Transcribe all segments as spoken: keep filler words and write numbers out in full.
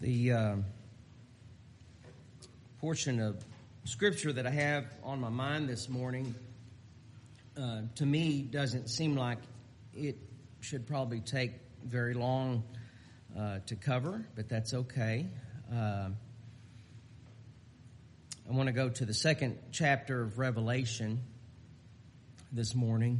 The uh, portion of Scripture that I have on my mind this morning, uh, to me, doesn't seem like it should probably take very long uh, to cover, but that's okay. Uh, I want to go to the second chapter of Revelation this morning.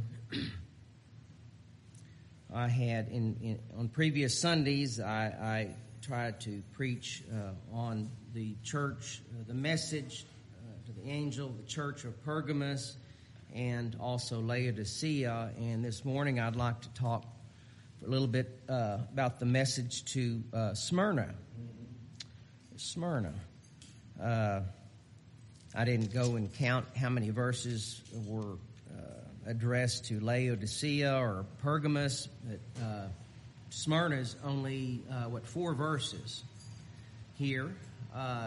I had, in, in on previous Sundays, I, I tried to preach uh, on the church, uh, the message uh, to the angel, the church of Pergamos, and also Laodicea. And this morning I'd like to talk for a little bit uh, about the message to uh, Smyrna. Smyrna. Uh, I didn't go and count how many verses were uh, addressed to Laodicea or Pergamos, but uh, Smyrna's only, uh, what, four verses here. Uh,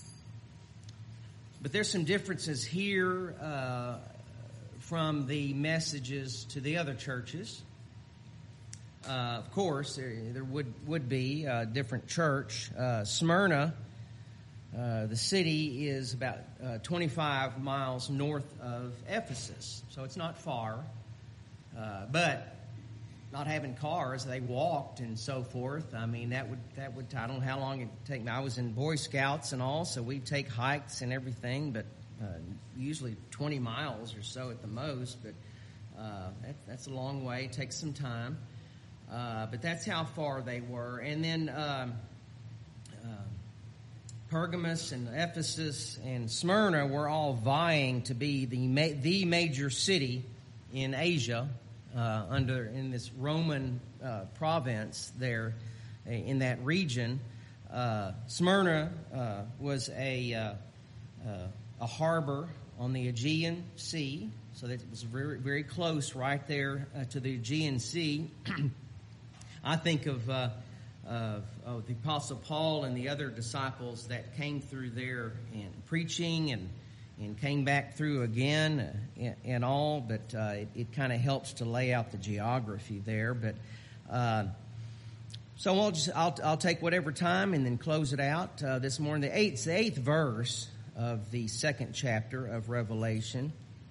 but there's some differences here uh, from the messages to the other churches. Uh, of course, there, there would, would be a different church. Uh, Smyrna, uh, the city, is about uh, twenty-five miles north of Ephesus, so it's not far. Uh, but not having cars, they walked and so forth. I mean, that would, that would, I don't know how long it would take me. I was in Boy Scouts and all, so we'd take hikes and everything, but uh, usually twenty miles or so at the most, but uh, that, that's a long way. It takes some time. Uh, but that's how far they were. And then um, uh, Pergamos and Ephesus and Smyrna were all vying to be the ma- the major city in Asia, Uh, under in this Roman uh, province there in that region. Uh, Smyrna uh, was a uh, uh, a harbor on the Aegean Sea, so that it was very very close right there uh, to the Aegean Sea. I think of, uh, of of the Apostle Paul and the other disciples that came through there and preaching and. and came back through again uh, and all, but uh, it, it kind of helps to lay out the geography there. But uh, so I'll just I'll I'll take whatever time and then close it out uh, this morning. The eighth the eighth verse of the second chapter of Revelation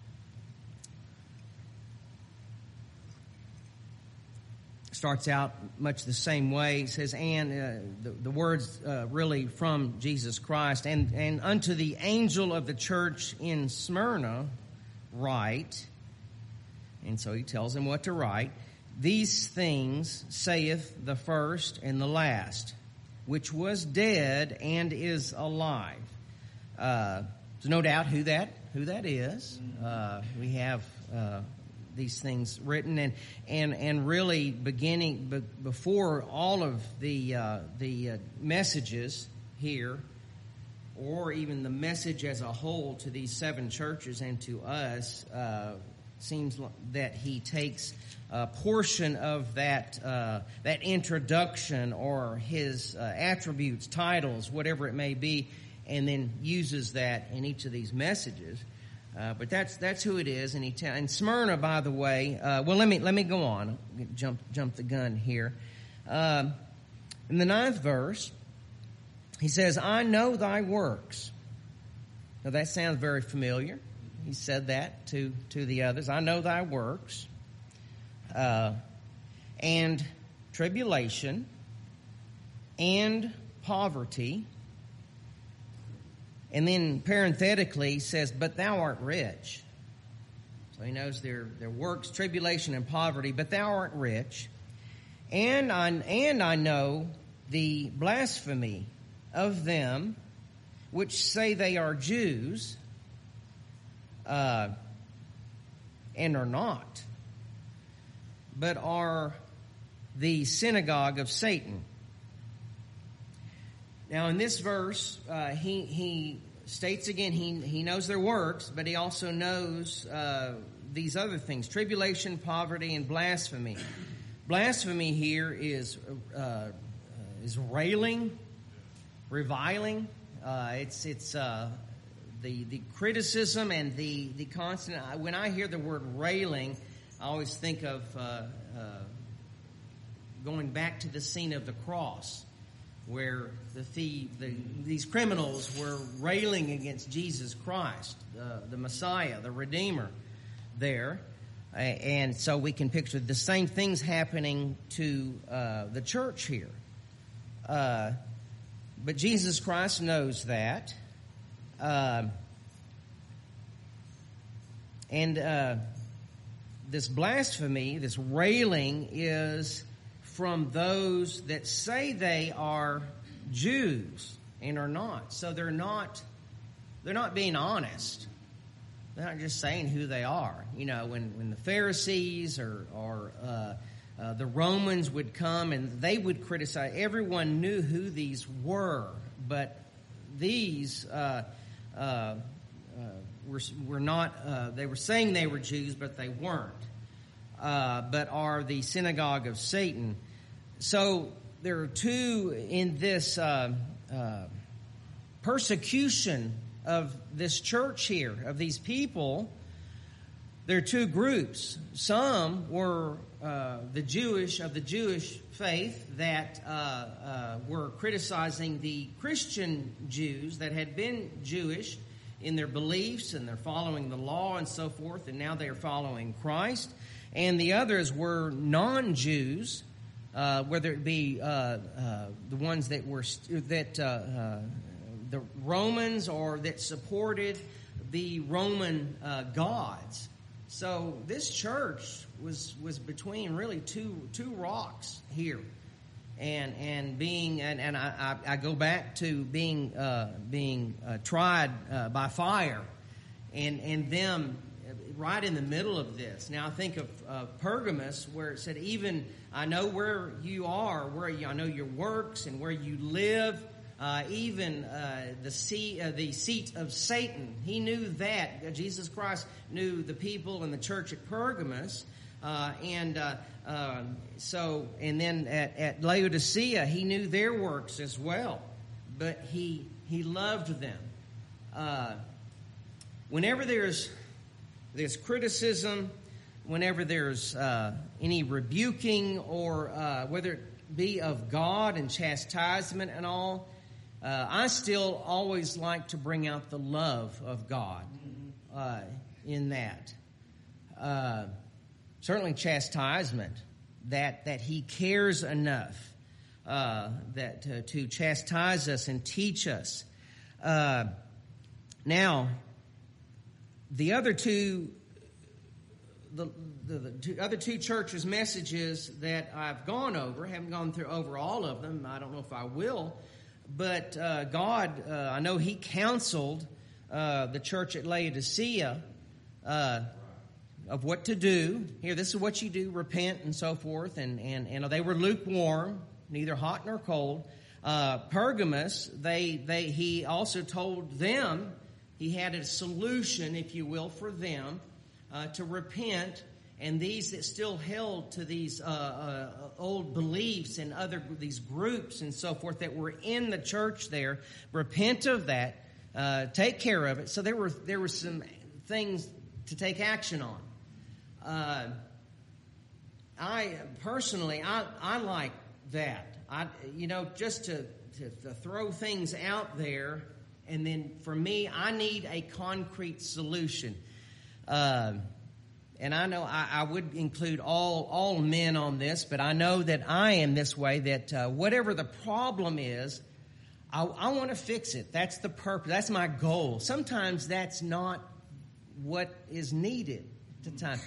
starts out much the same way. It says, and uh, the, the words uh, really from Jesus Christ, and, and unto the angel of the church in Smyrna write, and so he tells him what to write, these things saith the first and the last, which was dead and is alive. Uh, there's no doubt who that, who that is. Uh, we have... Uh, these things written, and and and really beginning be, before all of the uh, the uh, messages here, or even the message as a whole to these seven churches and to us, uh, seems that he takes a portion of that uh, that introduction or his uh, attributes, titles, whatever it may be, and then uses that in each of these messages. Uh, but that's that's who it is, and he ta- and Smyrna, by the way. Uh, well, let me let me go on. Jump jump the gun here. Uh, in the ninth verse, he says, "I know thy works." Now that sounds very familiar. He said that to to the others. I know thy works, uh, and tribulation, and poverty. And then parenthetically says, but thou art rich. So he knows their, their works, tribulation, and poverty, but thou art rich. And I, and I know the blasphemy of them which say they are Jews, uh, and are not, but are the synagogue of Satan. Now, in this verse, uh, he he states again he he knows their works, but he also knows uh, these other things: tribulation, poverty, and blasphemy. Blasphemy here is uh, is railing, reviling. Uh, it's it's uh, the the criticism and the the constant. When I hear the word railing, I always think of uh, uh, going back to the scene of the cross. where the, thief, the these criminals were railing against Jesus Christ, the, the Messiah, the Redeemer there. And so we can picture the same things happening to uh, the church here. Uh, but Jesus Christ knows that. Uh, and uh, this blasphemy, this railing, is from those that say they are Jews and are not. So they're not, they're not being honest. They're not just saying who they are. You know, when, when the Pharisees or, or uh, uh, the Romans would come and they would criticize, everyone knew who these were, but these uh, uh, uh, were, were not, uh, they were saying they were Jews, but they weren't, uh, but are the synagogue of Satan. So there are two in this uh, uh, persecution of this church here, of these people. There are two groups. Some were uh, the Jewish, of the Jewish faith that uh, uh, were criticizing the Christian Jews that had been Jewish in their beliefs, and they're following the law and so forth, and now they're following Christ. And the others were non-Jews, uh, whether it be uh, uh, the ones that were that uh, uh, the Romans or that supported the Roman uh, gods. So this church was was between really two two rocks here, and and being and, and I, I go back to being uh, being uh, tried uh, by fire, and and them right in the middle of this. Now I think of uh, Pergamos, where it said, even I know where you are, where you, I know your works and where you live. Uh, even uh, the seat, uh, the seat of Satan, he knew that. Jesus Christ knew the people in the church at Pergamos, uh, and uh, uh, so, and then at, at Laodicea, he knew their works as well. But he he loved them. Uh, whenever there's there's criticism, whenever there's uh, any rebuking, or uh, whether it be of God and chastisement and all. Uh, I still always like to bring out the love of God uh, in that. Uh, certainly chastisement, that that He cares enough uh, that uh, to chastise us and teach us. Uh, now, the other two, the, the, the two, other two churches' messages that I've gone over, haven't gone through over all of them. I don't know if I will. But uh, God, uh, I know He counseled uh, the church at Laodicea uh, of what to do. Here, this is what you do, repent and so forth. And, and, and they were lukewarm, neither hot nor cold. Uh, Pergamos, they, they, He also told them, He had a solution, if you will, for them uh, to repent. And these that still held to these uh, uh, old beliefs and other these groups and so forth that were in the church there, repent of that, uh, take care of it. So there were there were some things to take action on. Uh, I personally, I, I like that. I you know just to, to, to throw things out there, and then for me, I need a concrete solution. Uh, And I know I, I would include all all men on this, but I know that I am this way, that uh, whatever the problem is, I, I want to fix it. That's the purpose. That's my goal. Sometimes that's not what is needed at the time.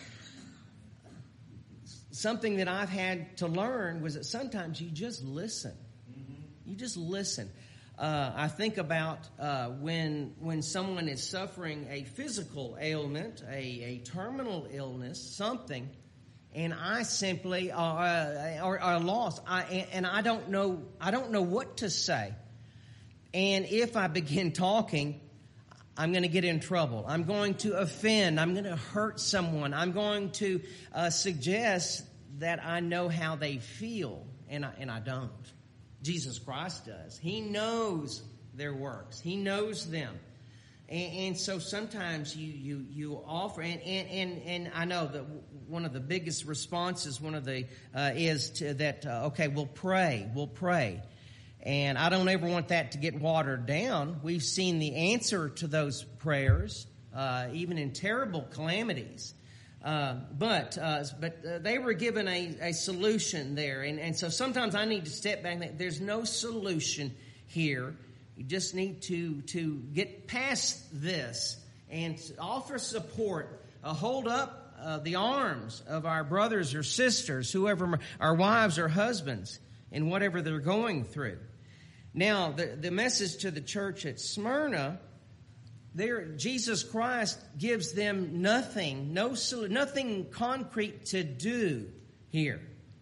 Something that I've had to learn was that sometimes you just listen. You just listen. Uh, I think about uh, when when someone is suffering a physical ailment, a, a terminal illness, something, and I simply are, are, are lost. I, and I don't know I don't know what to say. And if I begin talking, I'm going to get in trouble. I'm going to offend. I'm going to hurt someone. I'm going to uh, suggest that I know how they feel, and I, and I don't. Jesus Christ does. He knows their works. He knows them. And, and so sometimes you, you, you offer, and, and, and, and I know that one of the biggest responses, one of the, uh, is to that, uh, okay, we'll pray, we'll pray. And I don't ever want that to get watered down. We've seen the answer to those prayers, uh, even in terrible calamities. Uh, but uh, but uh, they were given a, a solution there. And, and so sometimes I need to step back and think, there's no solution here. You just need to, to get past this and offer support. Uh, hold up uh, the arms of our brothers or sisters, whoever, our wives or husbands, in whatever they're going through. Now, the, the message to the church at Smyrna, there, Jesus Christ gives them nothing, no nothing concrete to do here.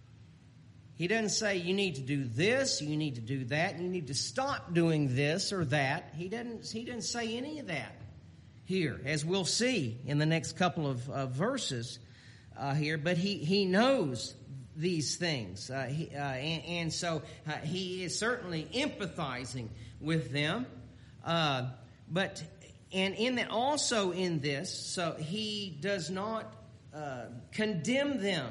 He doesn't say you need to do this, you need to do that, you need to stop doing this or that. He doesn't. He doesn't say any of that here, as we'll see in the next couple of uh, verses uh, here. But he he knows these things, uh, he, uh, and, and so uh, he is certainly empathizing with them. Uh, but and in that, also in this, so he does not uh, condemn them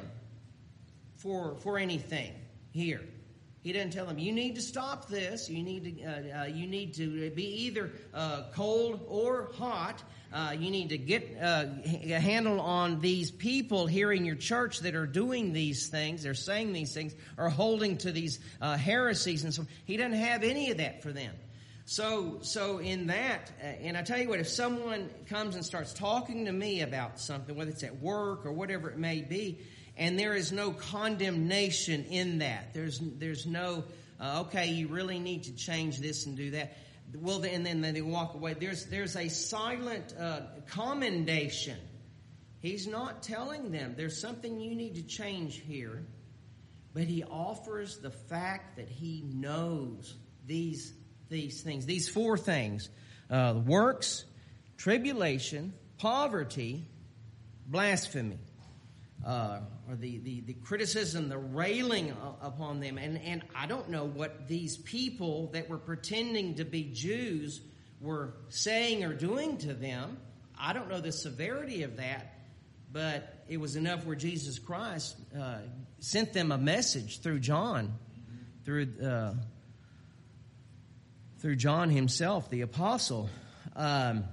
for for anything here. He doesn't tell them, you need to stop this. You need to uh, uh, you need to be either uh, cold or hot. Uh, you need to get uh, a handle on these people here in your church that are doing these things, they're saying these things, or holding to these uh, heresies and so on. He doesn't have any of that for them. So, so in that, uh, and I tell you what, if someone comes and starts talking to me about something, whether it's at work or whatever it may be, and there is no condemnation in that, there's there's no, uh, okay, you really need to change this and do that. Well, and then they walk away. There's there's a silent uh, commendation. He's not telling them there's something you need to change here, but he offers the fact that he knows these these things, these four things: uh, works, tribulation, poverty, blasphemy. Uh, or the, the, the criticism, the railing upon them. And, and I don't know what these people that were pretending to be Jews were saying or doing to them. I don't know the severity of that, but it was enough where Jesus Christ uh, sent them a message through John, through uh, through John himself, the apostle. Um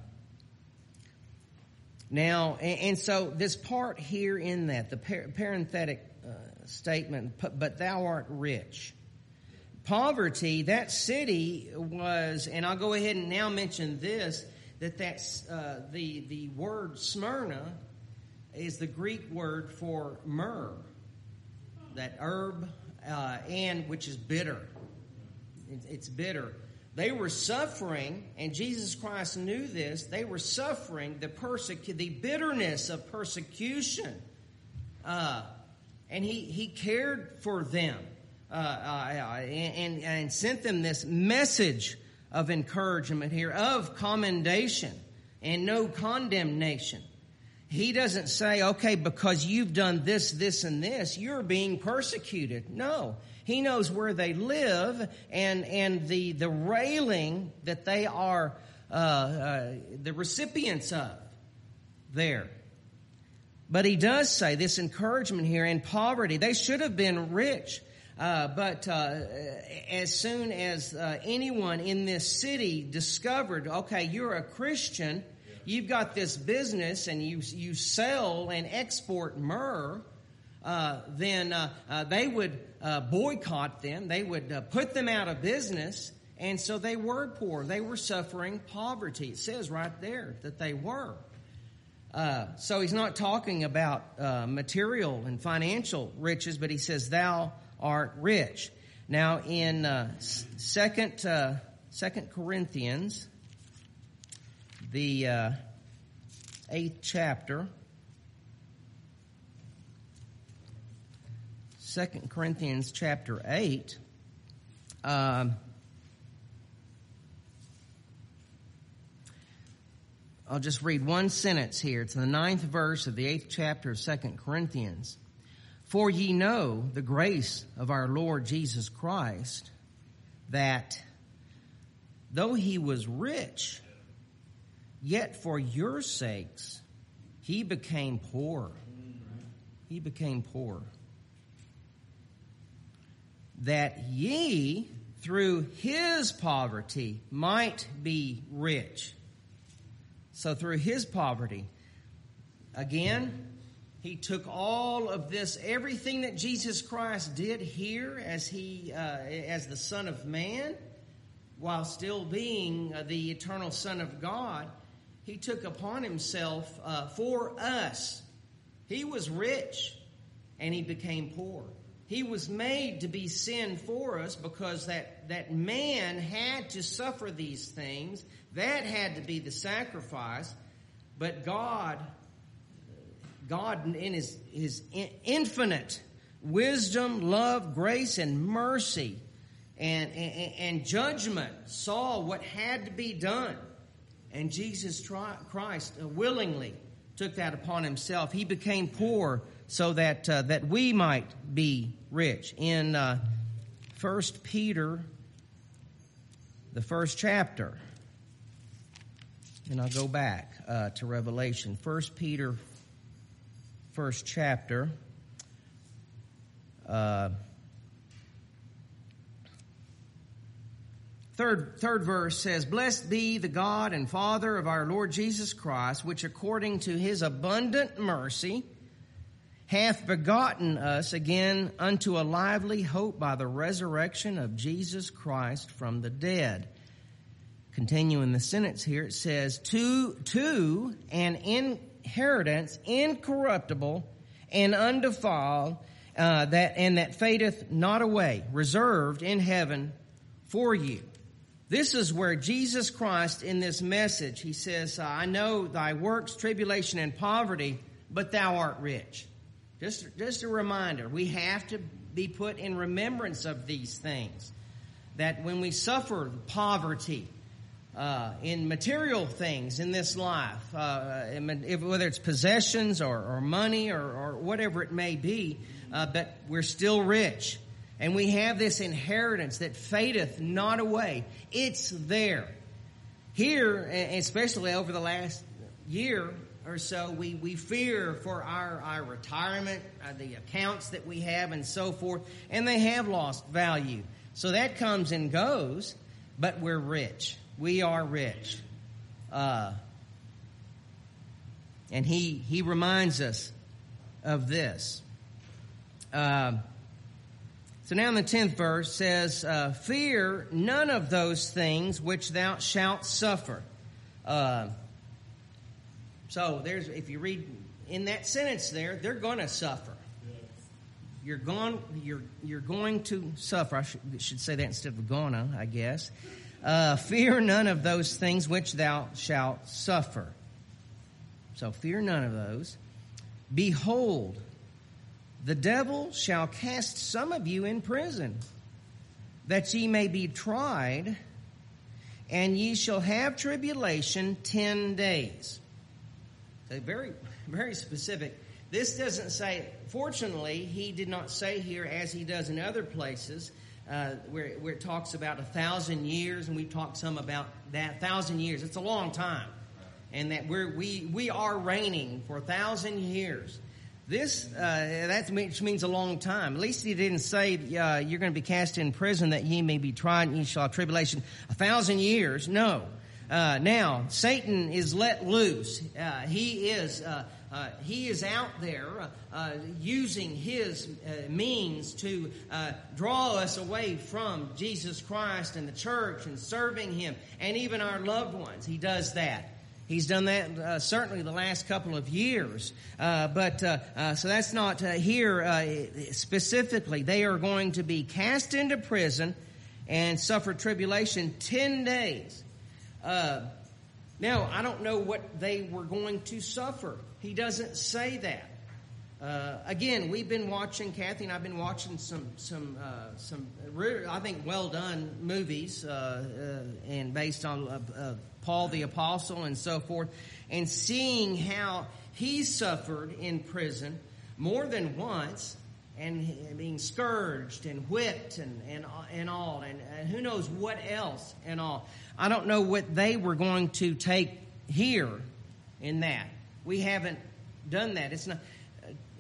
Now, and, and so this part here in that, the par- parenthetic uh, statement, but thou art rich. Poverty, that city was, and I'll go ahead and now mention this, that that's, uh, the, the word Smyrna is the Greek word for myrrh, that herb, uh, and which is bitter. It, it's bitter. They were suffering, and Jesus Christ knew this. They were suffering the persecu- the bitterness of persecution, uh, and he he cared for them, uh, uh, and, and sent them this message of encouragement here, of commendation and no condemnation. He doesn't say, okay, because you've done this, this, and this, you're being persecuted. No. He knows where they live and, and the, the railing that they are uh, uh, the recipients of there. But he does say this encouragement here in poverty. They should have been rich. Uh, but uh, as soon as uh, anyone in this city discovered, okay, you're a Christian, you've got this business and you you sell and export myrrh, uh, then uh, uh, they would uh, boycott them. They would uh, put them out of business. And so they were poor. They were suffering poverty. It says right there that they were. Uh, so he's not talking about uh, material and financial riches, but he says, thou art rich. Now in uh, second, uh, Second Corinthians, the uh, eighth chapter, Second Corinthians chapter eight, um, I'll just read one sentence here. It's the ninth verse of the eighth chapter of Second Corinthians. For ye know the grace of our Lord Jesus Christ, that though he was rich, yet for your sakes he became poor. He became poor. That ye, through his poverty might be rich. So through his poverty, again, he took all of this, everything that Jesus Christ did here as he, uh, as the Son of Man, while still being uh, the eternal Son of God, he took upon himself uh, for us. He was rich and he became poor. He was made to be sin for us because that, that man had to suffer these things. That had to be the sacrifice. But God, God in his, his infinite wisdom, love, grace, and mercy and, and, and judgment saw what had to be done. And Jesus Christ willingly took that upon himself. He became poor so that uh, that we might be rich. In uh, First Peter, the first chapter, and I'll go back uh, to Revelation. First Peter, first chapter. Uh, Third, third verse says, "Blessed be the God and Father of our Lord Jesus Christ, which according to his abundant mercy hath begotten us again unto a lively hope by the resurrection of Jesus Christ from the dead." Continuing the sentence here, it says, to, to an inheritance incorruptible and undefiled, uh, that and that fadeth not away, reserved in heaven for you. This is where Jesus Christ in this message, he says, I know thy works, tribulation, and poverty, but thou art rich. Just, just a reminder, we have to be put in remembrance of these things. That when we suffer poverty uh, in material things in this life, uh, whether it's possessions or, or money or, or whatever it may be, uh, but we're still rich. And we have this inheritance that fadeth not away. It's there. Here, especially over the last year or so, we, we fear for our, our retirement, uh, the accounts that we have and so forth, and they have lost value. So that comes and goes, but we're rich. We are rich. Uh, and he, he reminds us of this. Uh, So now in the tenth verse says, uh, fear none of those things which thou shalt suffer. Uh, so there's, if you read in that sentence there, they're going to suffer. Yes. You're going, you're, you're going to suffer. I should, should say that instead of gonna, I guess. Uh, fear none of those things which thou shalt suffer. So fear none of those. Behold, the devil shall cast some of you in prison, that ye may be tried, and ye shall have tribulation ten days. So very, very specific. This doesn't say, fortunately, he did not say here, as he does in other places, uh, where, where it talks about a thousand years, and we talked some about that thousand years. It's a long time. And that we're, we, we are reigning for a thousand years. This, uh, that which means a long time. At least he didn't say, uh, you're going to be cast in prison that ye may be tried and ye shall have tribulation a thousand years. No. Uh, now, Satan is let loose. Uh, he is, uh, uh, he is out there, uh, uh, using his uh, means to, uh, draw us away from Jesus Christ and the church and serving him and even our loved ones. He does that. He's done that uh, certainly the last couple of years. Uh, but uh, uh, so that's not uh, here uh, specifically. They are going to be cast into prison and suffer tribulation ten days. Uh, now, I don't know what they were going to suffer. He doesn't say that. Uh, again, we've been watching, Kathy and I've been watching some, some, uh, some, I think, well done movies, uh, uh, and based on uh, uh, Paul the Apostle and so forth, and seeing how he suffered in prison more than once, and being scourged and whipped and and and all, and, and who knows what else and all. I don't know what they were going to take here in that. We haven't done that. It's not.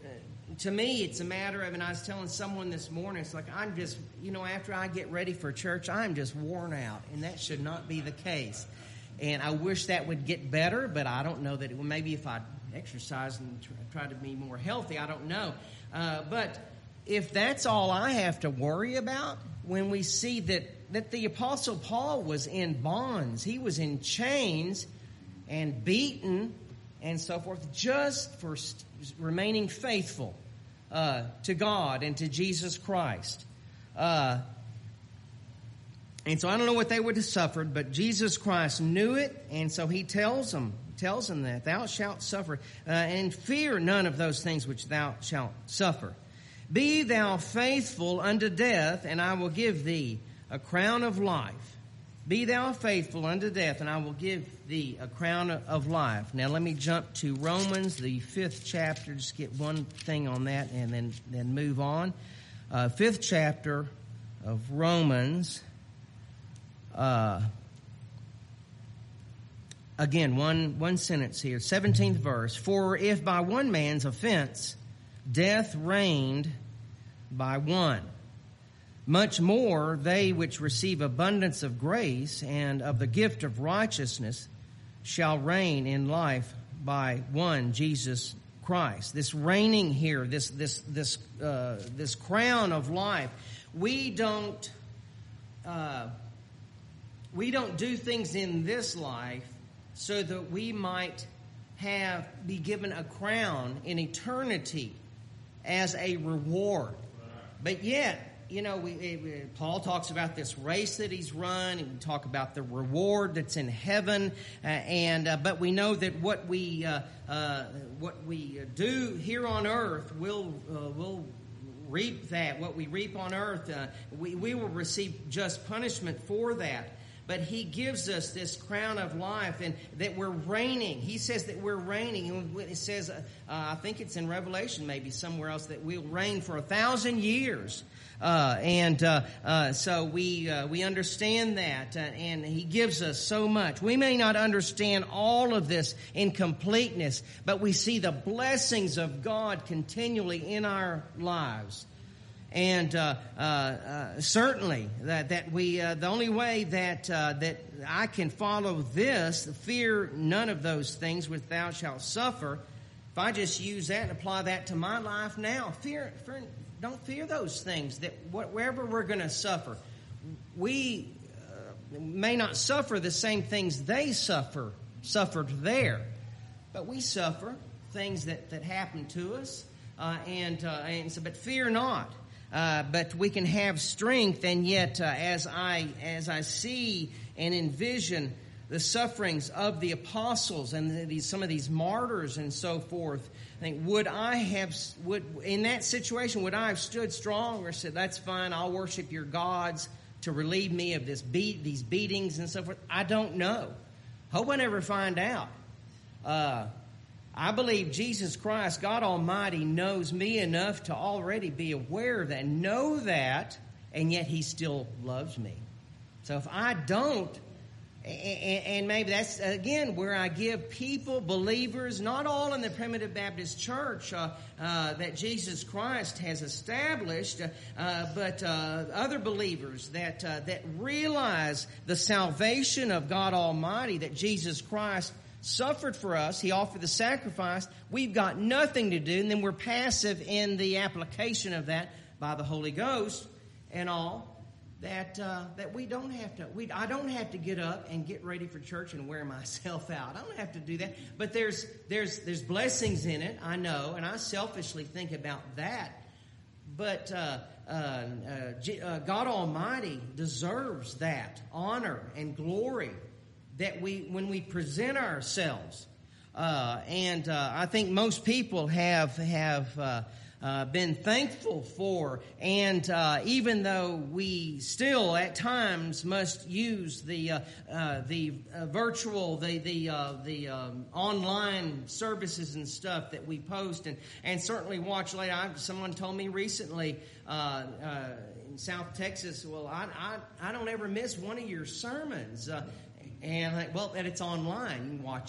to me, it's a matter of, and I was telling someone this morning, it's like I'm just, you know, after I get ready for church, I'm just worn out, and that should not be the case. And I wish that would get better, but I don't know that it would. Maybe if I exercise and try to be more healthy, I don't know. Uh, but if that's all I have to worry about, when we see that, that the Apostle Paul was in bonds, he was in chains and beaten and so forth, just for st- remaining faithful uh, to God and to Jesus Christ. Uh, and so I don't know what they would have suffered, but Jesus Christ knew it, and so he tells them, tells them that, thou shalt suffer, uh, and fear none of those things which thou shalt suffer. Be thou faithful unto death, and I will give thee a crown of life. Be thou faithful unto death, and I will give thee a crown of life. Now let me jump to Romans, the fifth chapter, just get one thing on that and then, then move on. Uh, fifth chapter of Romans. Uh, again, one, one sentence here, seventeenth verse. For if by one man's offense death reigned by one, much more they which receive abundance of grace and of the gift of righteousness shall reign in life by one, Jesus Christ. This reigning here, this this this uh, this crown of life, we don't uh, we don't do things in this life so that we might have be given a crown in eternity as a reward. But yet, you know, we, we, Paul talks about this race that he's run, and we talk about the reward that's in heaven, uh, and uh, but we know that what we uh, uh, what we do here on earth will uh, will reap that. What we reap on earth, uh, we we will receive just punishment for that. But he gives us this crown of life, and that we're reigning. He says that we're reigning. And it says, uh, I think it's in Revelation, maybe somewhere else, that we'll reign for a thousand years. Uh, and uh, uh, so we uh, we understand that, uh, and he gives us so much. We may not understand all of this in completeness, but we see the blessings of God continually in our lives. And uh, uh, uh, certainly that that we uh, the only way that uh, that I can follow this, fear none of those things which thou shalt suffer. If I just use that and apply that to my life now, fear, fear don't fear those things. That wherever we're going to suffer, we uh, may not suffer the same things they suffer suffered there, but we suffer things that that happen to us, uh, and uh, and so. But fear not. Uh, but we can have strength, and yet uh, as I as I see and envision the sufferings of the apostles and the, these, some of these martyrs and so forth, I think, would I have would in that situation would I have stood strong or said, "That's fine, I'll worship your gods to relieve me of this beat these beatings and so forth"? I don't know. Hope I never find out. Uh, I believe Jesus Christ, God Almighty, knows me enough to already be aware of that, know that, and yet He still loves me. So if I don't, and maybe that's, again, where I give people, believers, not all in the Primitive Baptist Church uh, uh, that Jesus Christ has established, uh, but uh, other believers that uh, that realize the salvation of God Almighty, that Jesus Christ suffered for us. He offered the sacrifice. We've got nothing to do, and then we're passive in the application of that by the Holy Ghost and all. That uh, that we don't have to. We I don't have to get up and get ready for church and wear myself out. I don't have to do that. But there's there's there's blessings in it. I know, and I selfishly think about that. But uh, uh, uh, uh, God Almighty deserves that honor and glory. That we, when we present ourselves, uh, and uh, I think most people have have uh, uh, been thankful for, and uh, even though we still at times must use the uh, uh, the uh, virtual, the the uh, the um, online services and stuff that we post, and, and certainly watch later. I, someone told me recently. Uh, uh, in South Texas, well, I, I I don't ever miss one of your sermons. Uh, And like, well, and it's online. You can watch it. You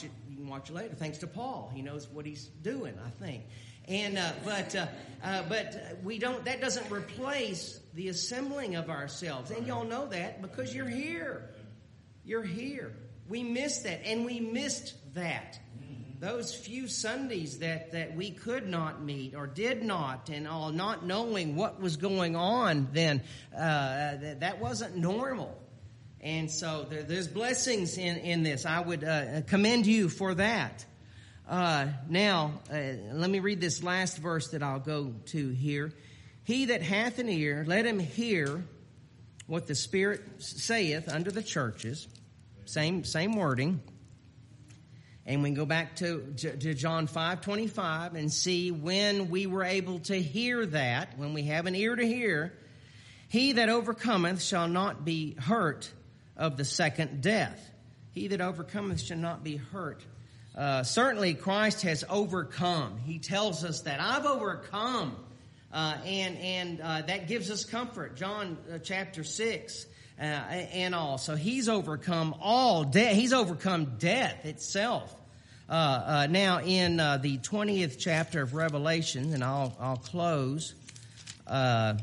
can watch it later. Thanks to Paul, he knows what he's doing, I think. And uh, but uh, uh, but we don't. That doesn't replace the assembling of ourselves, and y'all know that because you're here. You're here. We missed that, and we missed that. Those few Sundays that, that we could not meet or did not, and all not knowing what was going on then, uh, that, that wasn't normal. And so there, there's blessings in, in this. I would uh, commend you for that. Uh, now, uh, let me read this last verse that I'll go to here. He that hath an ear, let him hear what the Spirit saith unto the churches. Same, same wording. And we can go back to, to John five twenty-five and see when we were able to hear that, when we have an ear to hear. He that overcometh shall not be hurt of the second death. He that overcometh shall not be hurt. Uh, certainly Christ has overcome. He tells us that I've overcome. Uh, and and uh, that gives us comfort. John uh, chapter six uh, and all. So he's overcome all death. He's overcome death itself. Uh, uh, now in uh, the twentieth chapter of Revelation, and I'll I'll close. Uh,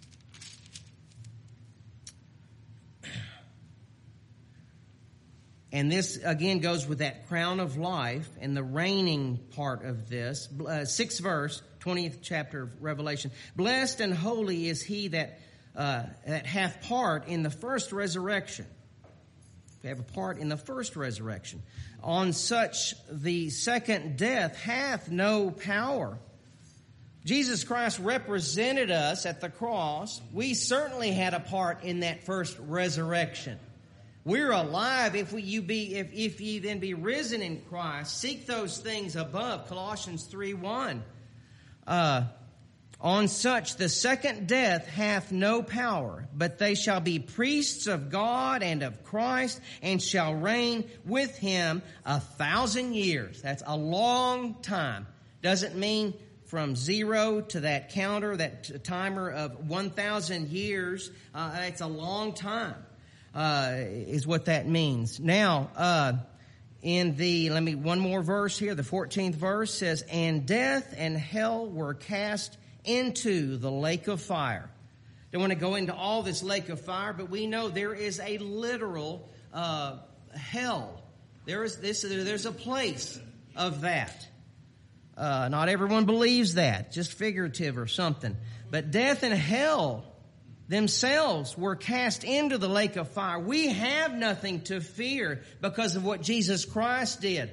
And this, again, goes with that crown of life and the reigning part of this. Uh, sixth verse, twentieth chapter of Revelation. Blessed and holy is he that uh, that hath part in the first resurrection. They have a part in the first resurrection. On such the second death hath no power. Jesus Christ represented us at the cross. We certainly had a part in that first resurrection. We're alive if we, you be if, if ye then be risen in Christ. Seek those things above. Colossians three one. Uh, on such the second death hath no power, but they shall be priests of God and of Christ, and shall reign with him a thousand years. That's a long time. Doesn't mean from zero to that counter, that timer of one thousand years. Uh, it's a long time. Uh, is what that means. Now, uh, in the, let me, one more verse here, the fourteenth verse says, and death and hell were cast into the lake of fire. Don't want to go into all this lake of fire, but we know there is a literal, uh, hell. There is this, there's a place of that. Uh, not everyone believes that, just figurative or something. But death and hell themselves were cast into the lake of fire. We have nothing to fear because of what Jesus Christ did.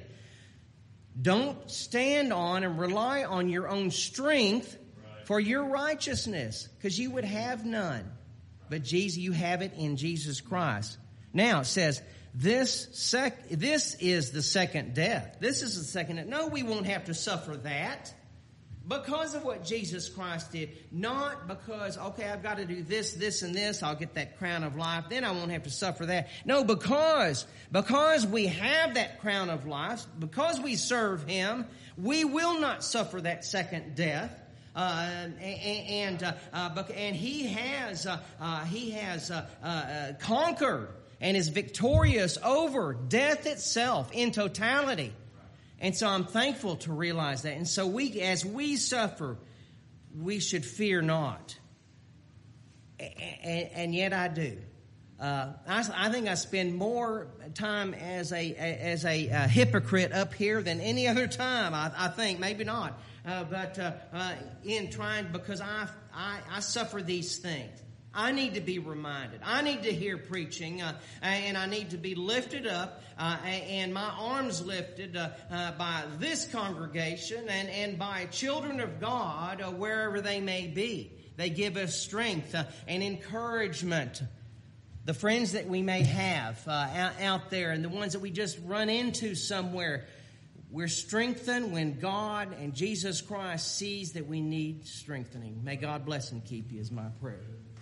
Don't stand on and rely on your own strength for your righteousness, because you would have none. But Jesus, you have it in Jesus Christ. Now it says, this sec, this is the second death. This is the second death. No, we won't have to suffer that. Because of what Jesus Christ did, not because, okay, I've got to do this, this, and this, I'll get that crown of life, then I won't have to suffer that. No, because, because we have that crown of life, because we serve him, we will not suffer that second death. Uh, and and, uh, uh, and he has uh, uh, he has uh, uh, conquered and is victorious over death itself in totality. And so I'm thankful to realize that. And so we, as we suffer, we should fear not. And, and yet I do. Uh, I, I think I spend more time as a as a, a hypocrite up here than any other time. I, I think maybe not, uh, but uh, uh, in trying because I, I I suffer these things. I need to be reminded. I need to hear preaching, uh, and I need to be lifted up, uh, and my arms lifted uh, uh, by this congregation and, and by children of God uh, wherever they may be. They give us strength uh, and encouragement. The friends that we may have uh, out, out there and the ones that we just run into somewhere, we're strengthened when God and Jesus Christ sees that we need strengthening. May God bless and keep you is my prayer.